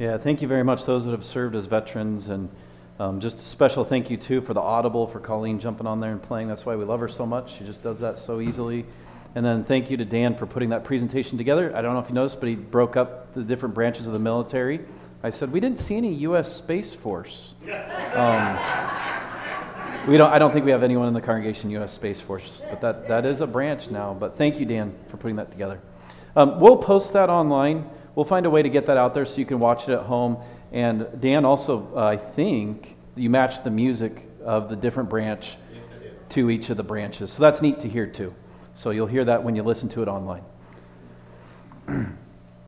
Yeah, thank you very much, those that have served as veterans, and just a special thank you, too, for the Audible, for Colleen jumping on there and playing. That's why we love her so much. She just does that so easily. And then thank you to Dan for putting that presentation together. I don't know if you noticed, but he broke up the different branches of the military. I said, we didn't see any U.S. Space Force. I don't think we have anyone in the congregation U.S. Space Force, but that is a branch now. But thank you, Dan, for putting that together. We'll post that online. We'll find a way to get that out there so you can watch it at home. And Dan also, I think, you matched the music of the different branch to each of the branches. So that's neat to hear too. So you'll hear that when you listen to it online.